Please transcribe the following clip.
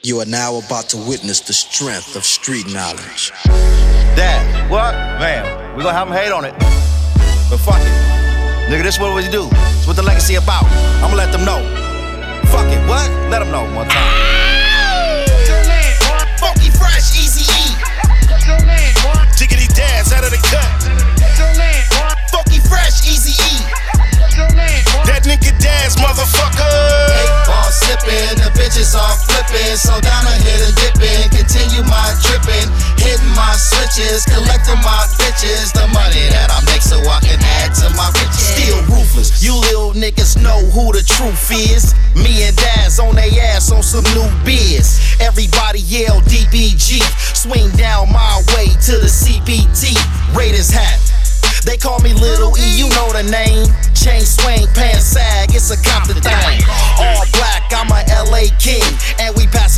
You are now about to witness the strength of street knowledge. Dad, what? Man, we gonna have them hate on it. But fuck it. Nigga, this what we do. It's what the legacy about. I'ma let them know. Fuck it, what? Let them know one time. Funky Fresh, Easy E. Jiggity Dads out of the cut. Funky Fresh, Easy E. That nigga Dads, motherfucker. 8-ball sipping, the bitches are flipping. So down the hill and dipping, continue my dripping. Hitting my switches, collecting my bitches. The money that I make so I can add to my riches. Still ruthless, you little niggas know who the truth is. Me and Daz on they ass on some new biz. Everybody yell DBG. Swing down my way to the CPT. Raiders hat. They call me Little E, you know the name. Chain swing, pants sag, it's a Compton thing. All black, I'm a LA king, and we pass